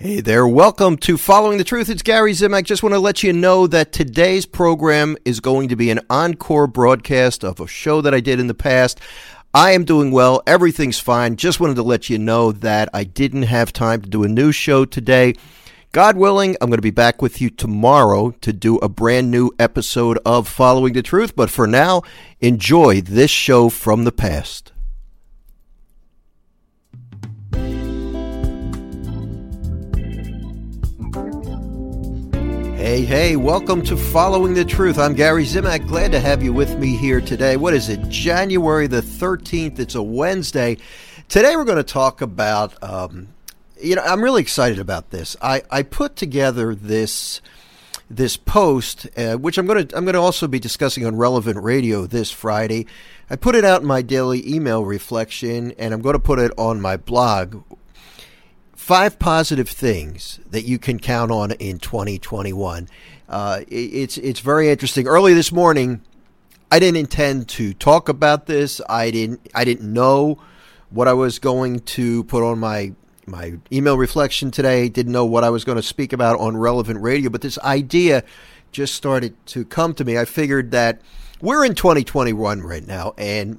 Hey there, welcome to Following the Truth. It's Gary Zimak. Just want to let you know that today's program is going to be an encore broadcast of a show that I did in the past. I am doing well. Everything's fine. Just wanted to let you know that I didn't have time to do a new show today. God willing, I'm going to be back with you tomorrow to do a brand new episode of Following the Truth. But for now, enjoy this show from the past. Hey, welcome to Following the Truth. I'm Gary Zimak. Glad to have you with me here today. What is it? January the 13th. It's a Wednesday. Today we're going to talk about, I'm really excited about this. I put together this post, which I'm going to also be discussing on Relevant Radio this Friday. I put it out in my daily email reflection, and I'm going to put it on my blog. 5 positive things that you can count on in 2021. It's very interesting. Early this morning, I didn't intend to talk about this. I didn't know what I was going to put on my email reflection today. Didn't know what I was going to speak about on Relevant Radio. But this idea just started to come to me. I figured that we're in 2021 right now, and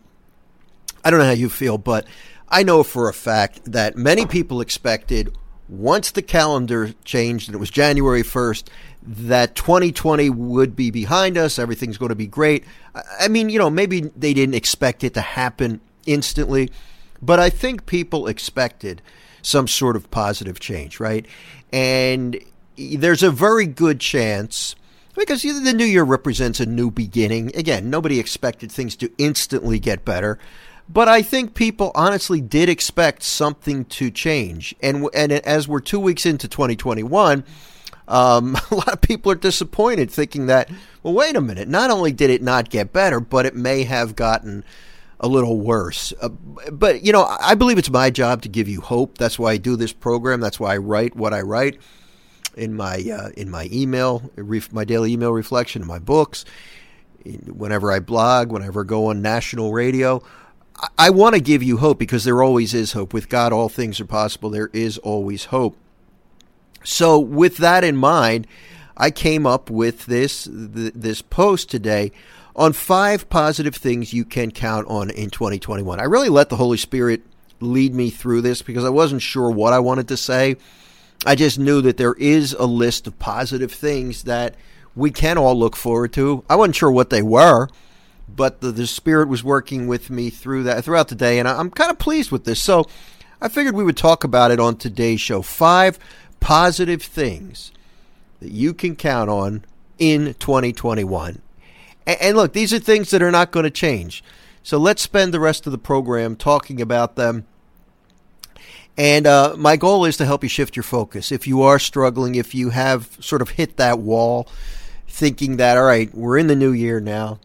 I don't know how you feel, but I know for a fact that many people expected, once the calendar changed and it was January 1st, that 2020 would be behind us. Everything's going to be great. I mean, maybe they didn't expect it to happen instantly, but I think people expected some sort of positive change, right? And there's a very good chance, because the new year represents a new beginning. Again, nobody expected things to instantly get better. But I think people honestly did expect something to change. And as we're 2 weeks into 2021, a lot of people are disappointed, thinking that, well, wait a minute, not only did it not get better, but it may have gotten a little worse. But I believe it's my job to give you hope. That's why I do this program. That's why I write what I write in my email, my daily email reflection, in my books, whenever I blog, whenever I go on national radio. I want to give you hope, because there always is hope. With God, all things are possible. There is always hope. So with that in mind, I came up with this post today on 5 positive things you can count on in 2021. I really let the Holy Spirit lead me through this, because I wasn't sure what I wanted to say. I just knew that there is a list of positive things that we can all look forward to. I wasn't sure what they were, but the Spirit was working with me throughout the day, and I'm kind of pleased with this. So I figured we would talk about it on today's show. 5 positive things that you can count on in 2021. And look, these are things that are not going to change. So let's spend the rest of the program talking about them. And my goal is to help you shift your focus. If you are struggling, if you have sort of hit that wall, thinking that, all right, we're in the new year now,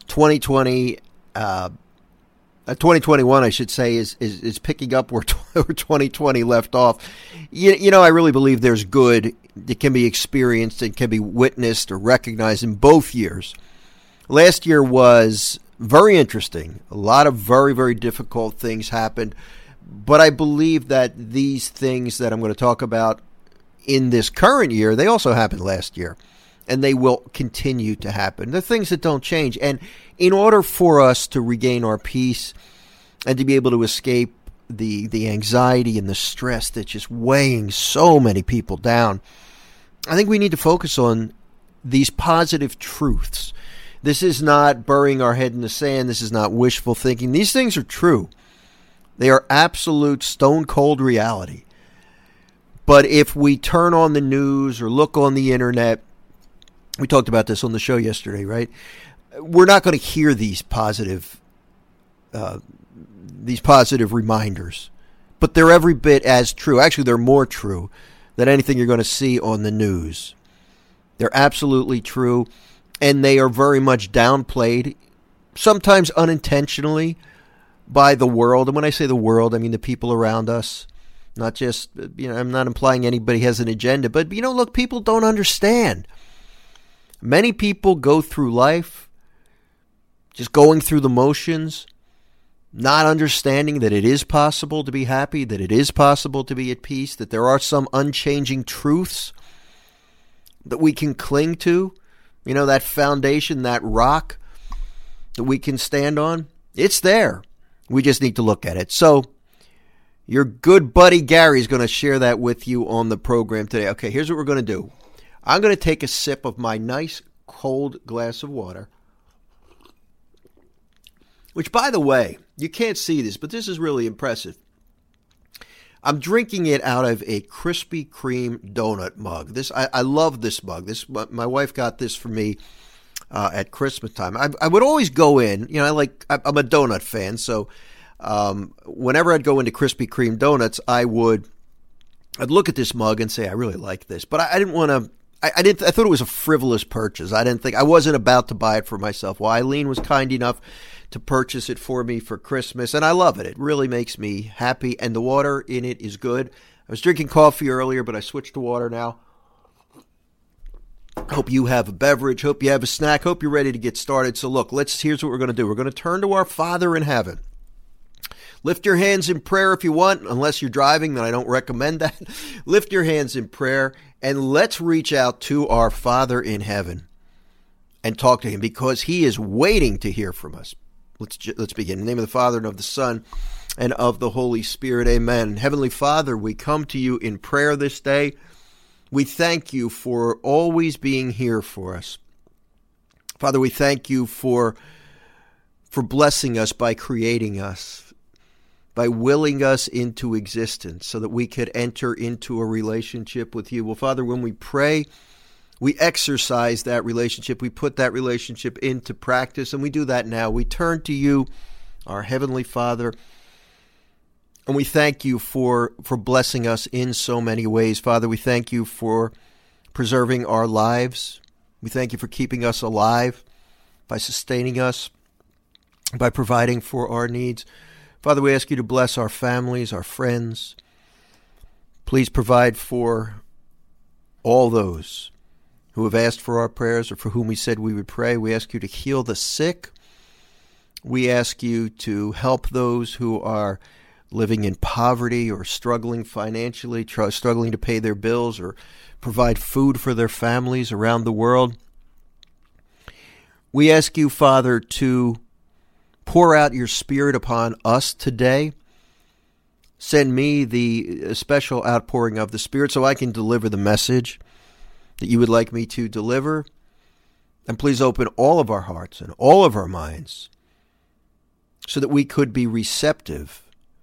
2021, I should say, is picking up where 2020 left off. I really believe there's good that can be experienced and can be witnessed or recognized in both years. Last year was very interesting. A lot of very, very difficult things happened. But I believe that these things that I'm going to talk about in this current year, they also happened last year. And they will continue to happen. They're things that don't change. And in order for us to regain our peace and to be able to escape the anxiety and the stress that's just weighing so many people down, I think we need to focus on these positive truths. This is not burying our head in the sand. This is not wishful thinking. These things are true. They are absolute stone-cold reality. But if we turn on the news or look on the internet, we talked about this on the show yesterday, right? We're not going to hear these positive reminders, but they're every bit as true. Actually, they're more true than anything you're going to see on the news. They're absolutely true, and they are very much downplayed, sometimes unintentionally, by the world. And when I say the world, I mean the people around us. Not just, I'm not implying anybody has an agenda, but, look, people don't understand. Many people go through life just going through the motions, not understanding that it is possible to be happy, that it is possible to be at peace, that there are some unchanging truths that we can cling to, that foundation, that rock that we can stand on. It's there. We just need to look at it. So your good buddy Gary is going to share that with you on the program today. Okay, here's what we're going to do. I'm going to take a sip of my nice cold glass of water, which, by the way, you can't see this, but this is really impressive. I'm drinking it out of a Krispy Kreme donut mug. I love this mug. My wife got this for me at Christmas time. I would always go in, I'm a donut fan, so whenever I'd go into Krispy Kreme donuts, I'd look at this mug and say, I really like this, but I didn't want to. I thought it was a frivolous purchase. I wasn't about to buy it for myself. Well, Eileen was kind enough to purchase it for me for Christmas, and I love it. It really makes me happy, and the water in it is good. I was drinking coffee earlier, but I switched to water now. Hope you have a beverage. Hope you have a snack. Hope you're ready to get started. So look, here's what we're going to do. We're going to turn to our Father in heaven. Lift your hands in prayer if you want. Unless you're driving, then I don't recommend that. Lift your hands in prayer, and let's reach out to our Father in heaven and talk to him, because he is waiting to hear from us. Let's begin. In the name of the Father, and of the Son, and of the Holy Spirit. Amen. Heavenly Father, we come to you in prayer this day. We thank you for always being here for us. Father, we thank you for blessing us by creating us, by willing us into existence so that we could enter into a relationship with you. Well, Father, when we pray, we exercise that relationship. We put that relationship into practice, and we do that now. We turn to you, our Heavenly Father, and we thank you for blessing us in so many ways. Father, we thank you for preserving our lives. We thank you for keeping us alive, by sustaining us, by providing for our needs. Father, we ask you to bless our families, our friends. Please provide for all those who have asked for our prayers or for whom we said we would pray. We ask you to heal the sick. We ask you to help those who are living in poverty or struggling financially, struggling to pay their bills or provide food for their families around the world. We ask you, Father, to pour out your Spirit upon us today. Send me the special outpouring of the Spirit so I can deliver the message that you would like me to deliver. And please open all of our hearts and all of our minds so that we could be receptive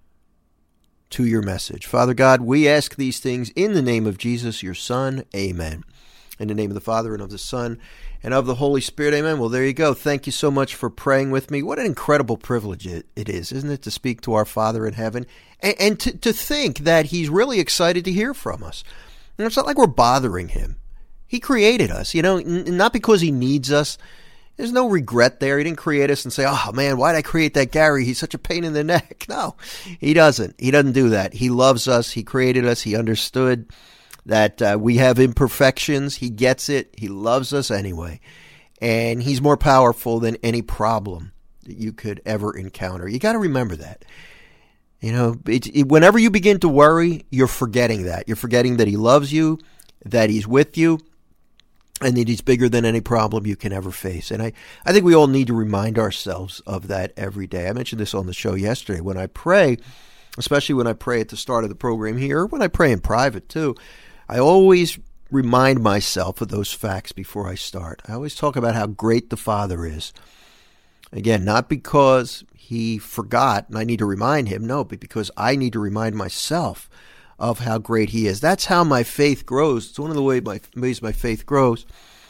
to your message. Father God, we ask these things in the name of Jesus, your Son. Amen. In the name of the Father, and of the Son, and of the Holy Spirit. Amen. Well, there you go. Thank you so much for praying with me. What an incredible privilege it is, isn't it, to speak to our Father in heaven and to think that he's really excited to hear from us. And it's not like we're bothering him. He created us, not because he needs us. There's no regret there. He didn't create us and say, oh, man, why'd I create that Gary? He's such a pain in the neck. No, he doesn't. He doesn't do that. He loves us. He created us. He understood that we have imperfections. He gets it. He loves us anyway. And he's more powerful than any problem that you could ever encounter. You got to remember that. Whenever you begin to worry, you're forgetting that. You're forgetting that he loves you, that he's with you, and that he's bigger than any problem you can ever face. And I think we all need to remind ourselves of that every day. I mentioned this on the show yesterday. When I pray, especially when I pray at the start of the program here, or when I pray in private too, I always remind myself of those facts before I start. I always talk about how great the Father is. Again, not because he forgot and I need to remind him, no, but because I need to remind myself of how great he is. That's how my faith grows. It's one of the ways my faith grows,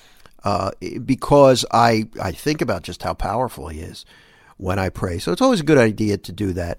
because I think about just how powerful he is when I pray. So it's always a good idea to do that.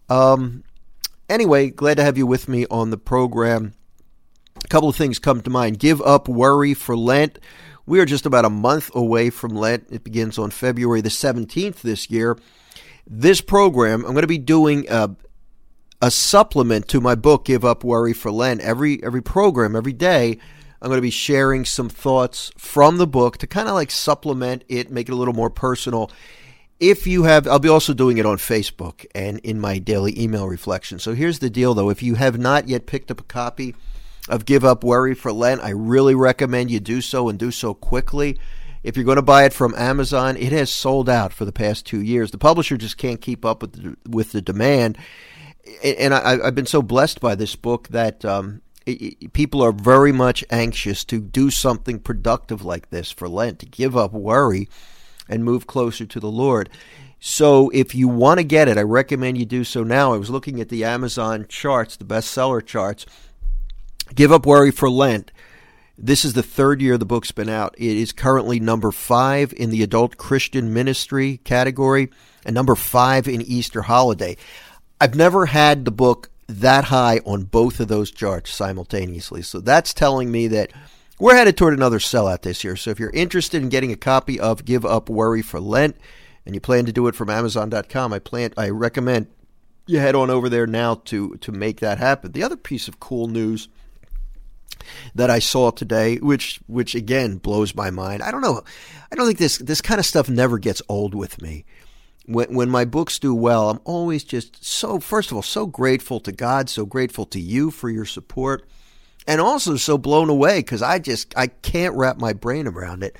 Anyway, glad to have you with me on the program. A couple of things come to mind. Give up worry for Lent. We are just about a month away from Lent. It begins on February the 17th this year. This program, I'm going to be doing a supplement to my book, Give Up Worry for Lent. Every program, every day, I'm going to be sharing some thoughts from the book to kind of like supplement it, make it a little more personal. if you have, I'll be also doing it on Facebook and in my daily email reflection. So here's the deal, though. If you have not yet picked up a copy of Give Up Worry for Lent, I really recommend you do so and do so quickly. If you're going to buy it from Amazon, it has sold out for the past 2 years. The publisher just can't keep up with the demand. And I've been so blessed by this book that people are very much anxious to do something productive like this for Lent, to give up worry and move closer to the Lord. So if you want to get it, I recommend you do so now. I was looking at the Amazon charts, the bestseller charts. Give Up Worry for Lent. This is the third year the book's been out. It is currently number 5 in the adult Christian ministry category and number 5 in Easter holiday. I've never had the book that high on both of those charts simultaneously. So that's telling me that we're headed toward another sellout this year. So if you're interested in getting a copy of Give Up Worry for Lent and you plan to do it from Amazon.com, I recommend you head on over there now to make that happen. The other piece of cool news that I saw today, which again blows my mind. I don't know. I don't think this kind of stuff never gets old with me. When my books do well, I'm always just first of all, so grateful to God, so grateful to you for your support, and also so blown away because I can't wrap my brain around it.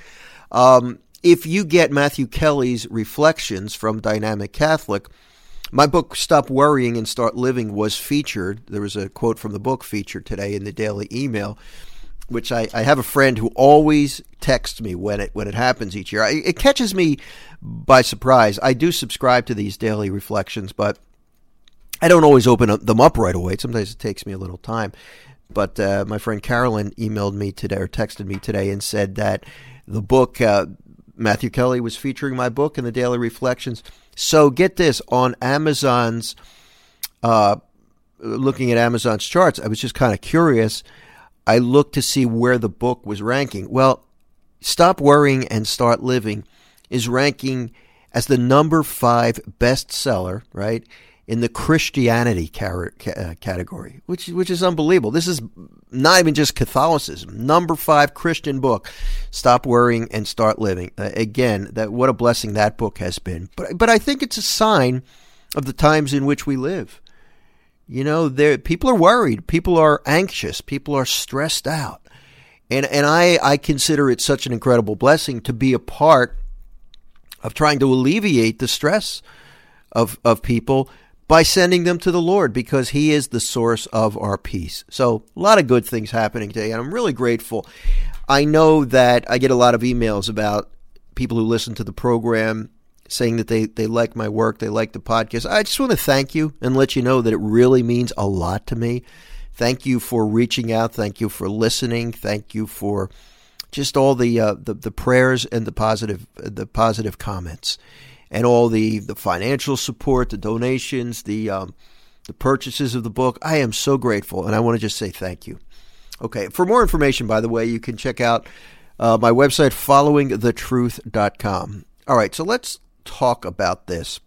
If you get Matthew Kelly's Reflections from Dynamic Catholic, my book, Stop Worrying and Start Living, was featured. There was a quote from the book featured today in the daily email, which I have a friend who always texts me when it happens each year. It catches me by surprise. I do subscribe to these daily reflections, but I don't always open them up right away. Sometimes it takes me a little time. But my friend Carolyn emailed me today or texted me today and said that the book, Matthew Kelly was featuring my book in the daily reflections. So get this, on Amazon's, looking at Amazon's charts, I was just kind of curious. I looked to see where the book was ranking. Well, Stop Worrying and Start Living is ranking as the number 5 bestseller, right, in the Christianity category, which is unbelievable. This is not even just Catholicism. Number 5 Christian book, Stop Worrying and Start Living. Again, what a blessing that book has been. But I think it's a sign of the times in which we live. You know, people are worried. People are anxious. People are stressed out. And I consider it such an incredible blessing to be a part of trying to alleviate the stress of people by sending them to the Lord, because He is the source of our peace. So a lot of good things happening today, and I'm really grateful. I know that I get a lot of emails about people who listen to the program saying that they like my work, they like the podcast. I just want to thank you and let you know that it really means a lot to me. Thank you for reaching out. Thank you for listening. Thank you for just all the prayers and the positive comments. And all the financial support, the donations, the purchases of the book. I am so grateful, and I want to just say thank you. Okay, for more information, by the way, you can check out my website, followingthetruth.com. All right, so let's talk about this.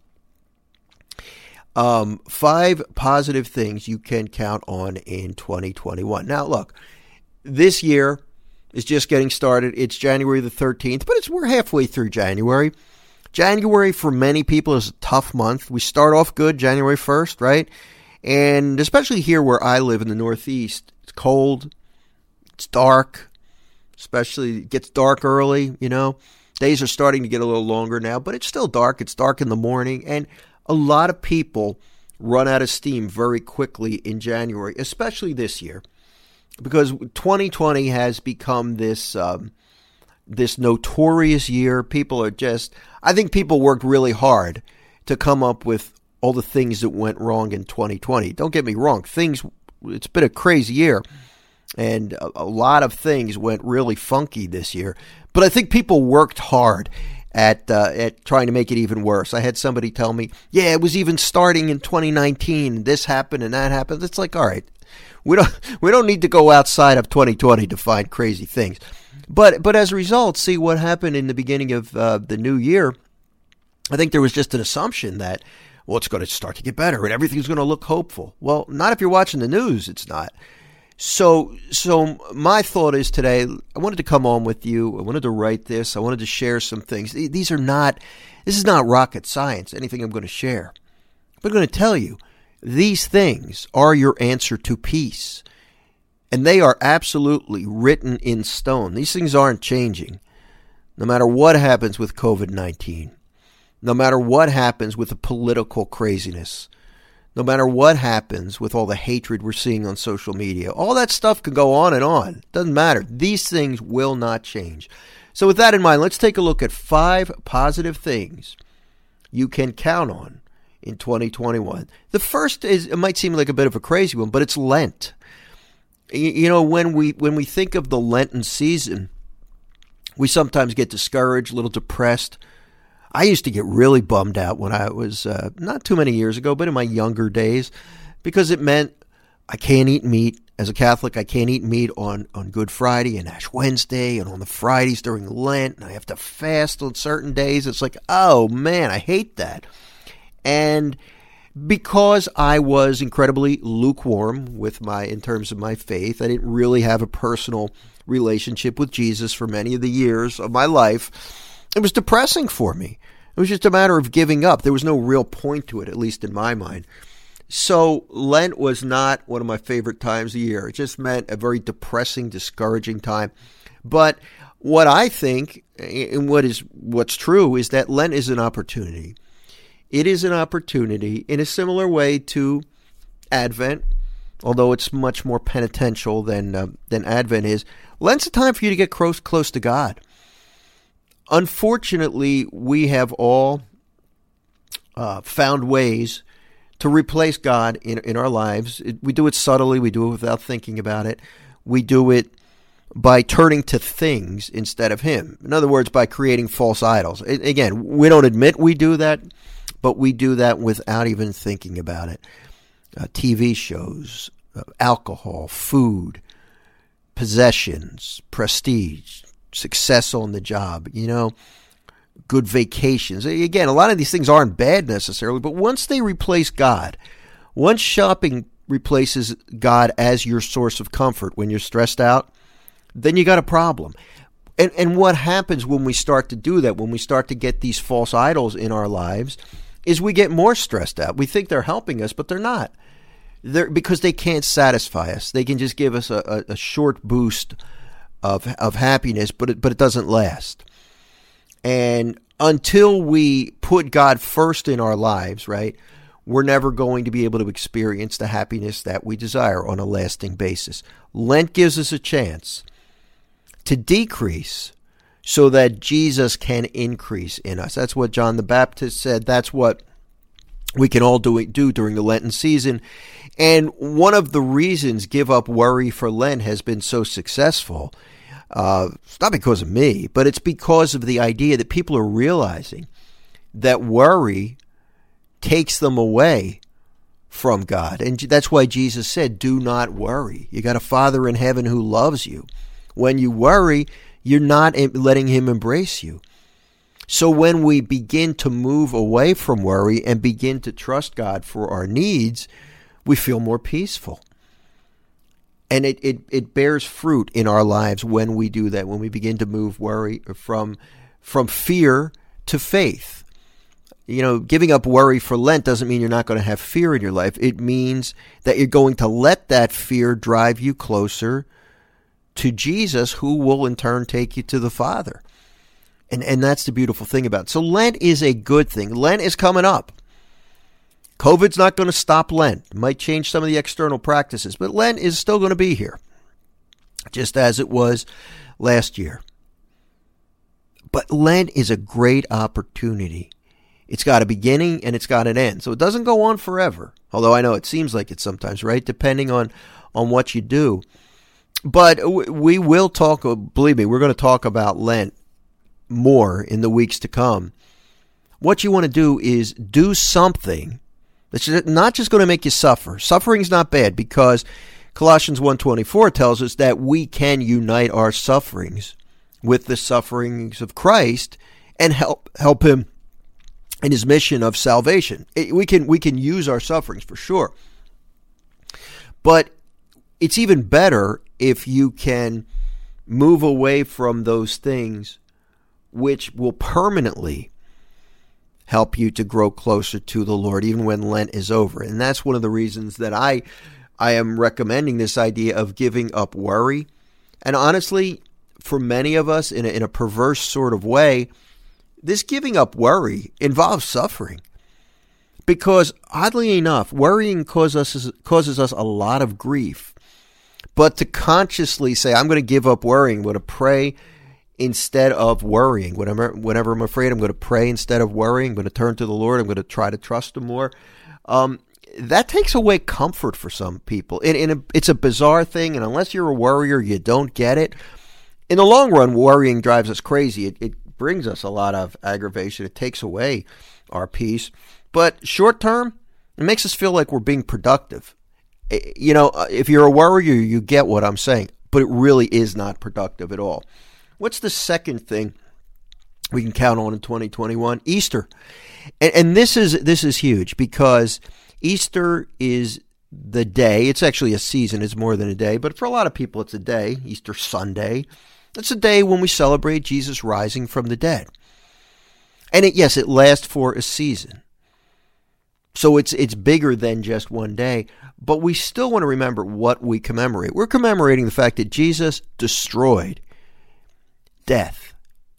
5 positive things you can count on in 2021. Now, look, this year is just getting started. It's January the 13th, but we're halfway through January. January for many people is a tough month. We start off good, January 1st, right? And especially here where I live in the Northeast, it's cold, it's dark, especially it gets dark early, you know. Days are starting to get a little longer now, but it's still dark. It's dark in the morning, and a lot of people run out of steam very quickly in January, especially this year, because 2020 has become this notorious year. People are I think people worked really hard to come up with all the things that went wrong in 2020. Don't get me wrong. It's been a crazy year, and a lot of things went really funky this year. But I think people worked hard at trying to make it even worse. I had somebody tell me, yeah, it was even starting in 2019. This happened and that happened. It's like, all right, we don't need to go outside of 2020 to find crazy things. But as a result, see what happened in the beginning of the new year. I think there was just an assumption that, well, it's going to start to get better and everything's going to look hopeful. Well, not if you're watching the news. It's not. So my thought is today, I wanted to come on with you. I wanted to write this. I wanted to share some things. This is not rocket science, anything I'm going to share. I'm going to tell you, these things are your answer to peace. And they are absolutely written in stone. These things aren't changing. No matter what happens with COVID-19, no matter what happens with the political craziness, no matter what happens with all the hatred we're seeing on social media, all that stuff can go on and on. It doesn't matter. These things will not change. So with that in mind, let's take a look at 5 positive things you can count on in 2021. The first is, it might seem like a bit of a crazy one, but it's Lent. You know, when we think of the Lenten season, we sometimes get discouraged, a little depressed. I used to get really bummed out when I was, not too many years ago, but in my younger days, because it meant I can't eat meat. As a Catholic, I can't eat meat on Good Friday and Ash Wednesday and on the Fridays during Lent, and I have to fast on certain days. It's like, oh man, I hate that. And because I was incredibly lukewarm in terms of my faith, I didn't really have a personal relationship with Jesus for many of the years of my life. It was depressing for me. It was just a matter of giving up. There was no real point to it, at least in my mind. So Lent was not one of my favorite times of the year. It just meant a very depressing, discouraging time. But what I think, and what's true, is that Lent is an opportunity. It is an opportunity in a similar way to Advent, although it's much more penitential than Advent is. Lent's a time for you to get close to God. Unfortunately, we have all found ways to replace God in our lives. We do it subtly. We do it without thinking about it. We do it by turning to things instead of Him. In other words, by creating false idols. Again, we don't admit we do that, but we do that without even thinking about it. TV shows, alcohol, food, possessions, prestige, success on the job, good vacations. Again, a lot of these things aren't bad necessarily, but once they replace God, once shopping replaces God as your source of comfort when you're stressed out, then you got a problem. And what happens when we start to do that, when we start to get these false idols in our lives, is we get more stressed out. We think they're helping us, but they're not. Because they can't satisfy us. They can just give us a short boost of happiness, but it doesn't last. And until we put God first in our lives, right, we're never going to be able to experience the happiness that we desire on a lasting basis. Lent gives us a chance to decrease so that Jesus can increase in us. That's what John the Baptist said. That's what we can all do during the Lenten season. And one of the reasons Give Up Worry for Lent has been so successful, it's not because of me, but it's because of the idea that people are realizing that worry takes them away from God. And that's why Jesus said, do not worry. You got a Father in heaven who loves you. When you worry, you're not letting Him embrace you. So when we begin to move away from worry and begin to trust God for our needs, we feel more peaceful. And it bears fruit in our lives when we do that, when we begin to move worry from fear to faith. Giving up worry for Lent doesn't mean you're not going to have fear in your life. It means that you're going to let that fear drive you closer to Jesus, who will in turn take you to the Father. And that's the beautiful thing about it. So Lent is a good thing. Lent is coming up. COVID's not going to stop Lent. It might change some of the external practices, but Lent is still going to be here, just as it was last year. But Lent is a great opportunity. It's got a beginning and it's got an end. So it doesn't go on forever, although I know it seems like it sometimes, right? Depending on what you do. But we will talk, believe me, we're going to talk about Lent more in the weeks to come. What you want to do is do something that's not just going to make you suffer. Suffering's not bad, because Colossians 1:24 tells us that we can unite our sufferings with the sufferings of Christ and help Him in His mission of salvation. We can use our sufferings for sure. But it's even better if you can move away from those things which will permanently help you to grow closer to the Lord, even when Lent is over. And that's one of the reasons that I am recommending this idea of giving up worry. And honestly, for many of us, in a perverse sort of way, this giving up worry involves suffering. Because oddly enough, worrying causes us a lot of grief. But to consciously say, I'm going to give up worrying, I'm going to pray instead of worrying. Whenever I'm afraid, I'm going to pray instead of worrying. I'm going to turn to the Lord. I'm going to try to trust Him more. That takes away comfort for some people. It's a bizarre thing, and unless you're a worrier, you don't get it. In the long run, worrying drives us crazy. It brings us a lot of aggravation. It takes away our peace. But short term, it makes us feel like we're being productive. You know, if you're a worrier, you get what I'm saying, but it really is not productive at all. What's the second thing we can count on in 2021? Easter. And this is huge, because Easter is the day. It's actually a season. It's more than a day, but for a lot of people, it's a day. Easter Sunday. It's a day when we celebrate Jesus rising from the dead. And it lasts for a season. So it's bigger than just one day, but we still want to remember what we commemorate. We're commemorating the fact that Jesus destroyed death.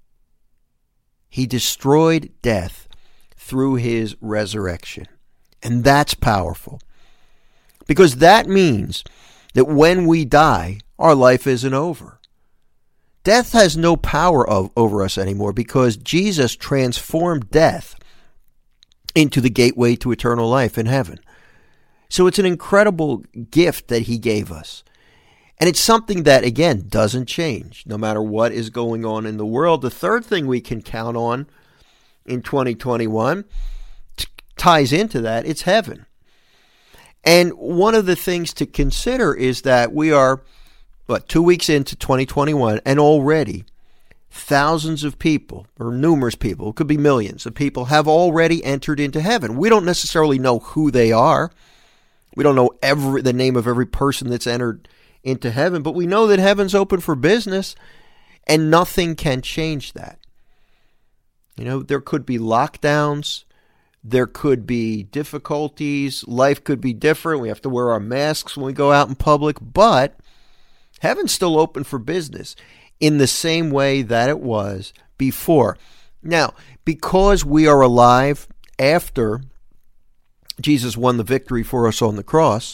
He destroyed death through His resurrection. And that's powerful, because that means that when we die, our life isn't over. Death has no power over us anymore, because Jesus transformed death into the gateway to eternal life in heaven. So it's an incredible gift that He gave us. And it's something that, again, doesn't change no matter what is going on in the world. The third thing we can count on in 2021 ties into that. It's heaven. And one of the things to consider is that we are, 2 weeks into 2021, and already thousands of people, or numerous people, it could be millions of people, have already entered into heaven. We don't necessarily know who they are. We don't know the name of every person that's entered into heaven, but we know that heaven's open for business, and nothing can change that. You know, there could be lockdowns, there could be difficulties, life could be different, we have to wear our masks when we go out in public, but heaven's still open for business in the same way that it was before. Now, because we are alive after Jesus won the victory for us on the cross,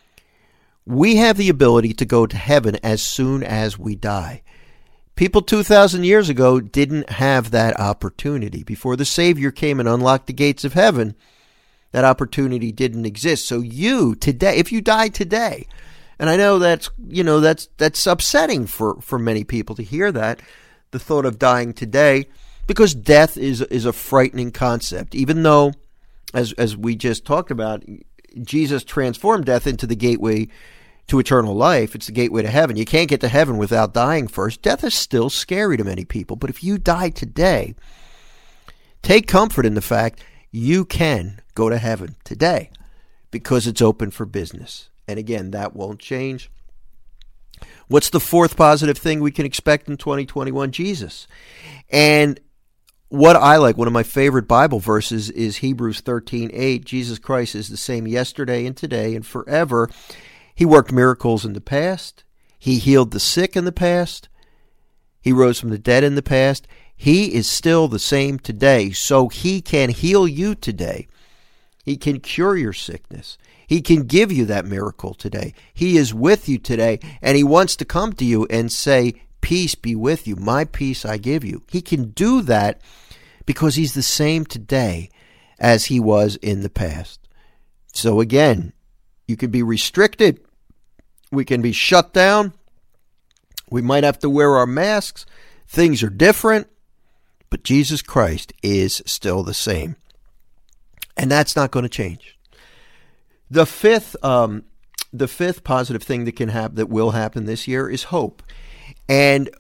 we have the ability to go to heaven as soon as we die. People 2,000 years ago didn't have that opportunity. Before the Savior came and unlocked the gates of heaven, that opportunity didn't exist. So you, today, if you die today, and I know that's upsetting for many people to hear that, the thought of dying today, because death is a frightening concept. Even though, as we just talked about, Jesus transformed death into the gateway to eternal life. It's the gateway to heaven. You can't get to heaven without dying first. Death is still scary to many people. But if you die today, take comfort in the fact you can go to heaven today, because it's open for business. And again, that won't change. What's the fourth positive thing we can expect in 2021? Jesus. And what I like, one of my favorite Bible verses, is Hebrews 13:8. Jesus Christ is the same yesterday and today and forever. He worked miracles in the past. He healed the sick in the past. He rose from the dead in the past. He is still the same today, so He can heal you today. He can cure your sickness. He can give you that miracle today. He is with you today, and He wants to come to you and say, peace be with you. My peace I give you. He can do that because He's the same today as He was in the past. So again, you can be restricted. We can be shut down. We might have to wear our masks. Things are different, but Jesus Christ is still the same. And that's not going to change. The fifth positive thing that will happen this year is hope. And,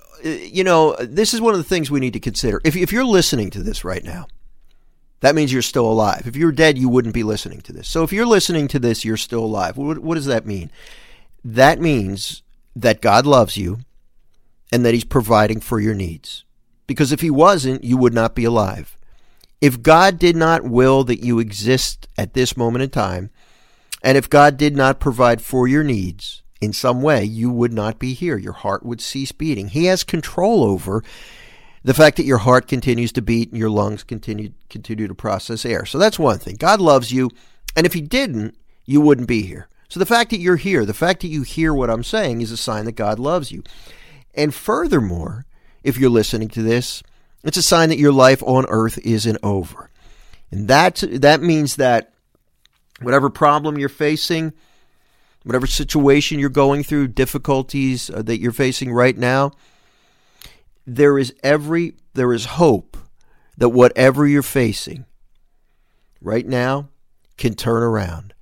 this is one of the things we need to consider. If you're listening to this right now, that means you're still alive. If you're dead, you wouldn't be listening to this. So if you're listening to this, you're still alive. What does that mean? that means that God loves you and that he's providing for your needs. Because if he wasn't, you would not be alive. If God did not will that you exist at this moment in time, and if God did not provide for your needs in some way, you would not be here. Your heart would cease beating. He has control over the fact that your heart continues to beat and your lungs continue to process air. So that's one thing. God loves you, and if he didn't, you wouldn't be here. So the fact that you're here, the fact that you hear what I'm saying is a sign that God loves you. And furthermore, if you're listening to this, it's a sign that your life on earth isn't over. And that means that whatever problem you're facing, whatever situation you're going through, difficulties that you're facing right now, there is hope that whatever you're facing right now can turn around.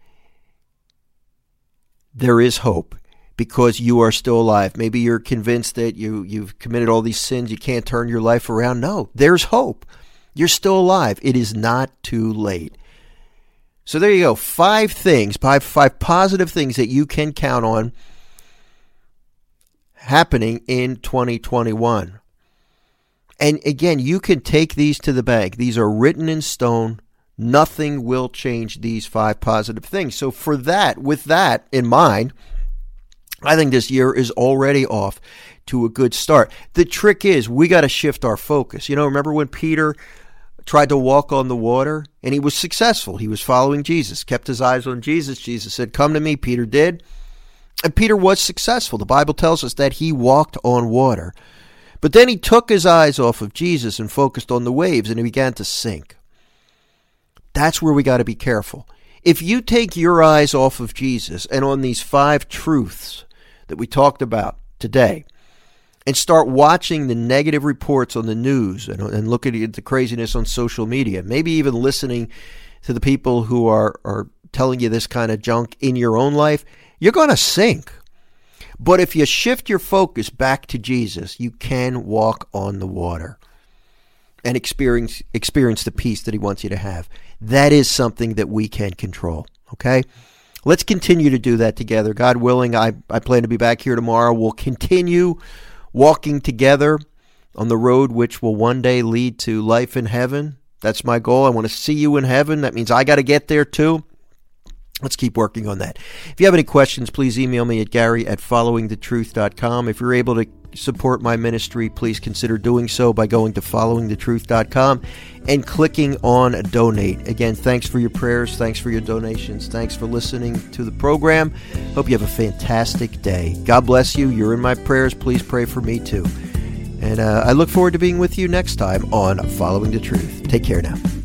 There is hope because you are still alive. Maybe you're convinced that you've committed all these sins, you can't turn your life around. No, there's hope. You're still alive. It is not too late. So there you go. 5 positive things that you can count on happening in 2021. And again, you can take these to the bank. These are written in stone. Nothing will change these 5 positive things. So with that in mind, I think this year is already off to a good start. The trick is we got to shift our focus. Remember when Peter tried to walk on the water and he was successful. He was following Jesus, kept his eyes on Jesus. Jesus said, "Come to me." Peter did. And Peter was successful. The Bible tells us that he walked on water. But then he took his eyes off of Jesus and focused on the waves, and he began to sink. That's where we got to be careful. If you take your eyes off of Jesus and on these 5 truths that we talked about today, and start watching the negative reports on the news and looking at the craziness on social media, maybe even listening to the people who are telling you this kind of junk in your own life, you're going to sink. But if you shift your focus back to Jesus, you can walk on the water and experience the peace that he wants you to have. That is something that we can control, okay? Let's continue to do that together. God willing, I plan to be back here tomorrow. We'll continue walking together on the road which will one day lead to life in heaven. That's my goal. I want to see you in heaven. That means I got to get there too. Let's keep working on that. If you have any questions, please email me at gary@followingthetruth.com. If you're able to support my ministry, please consider doing so by going to followingthetruth.com and clicking on donate. Again, thanks for your prayers. Thanks for your donations. Thanks for listening to the program. Hope you have a fantastic day. God bless you. You're in my prayers. Please pray for me too. And I look forward to being with you next time on Following the Truth. Take care now.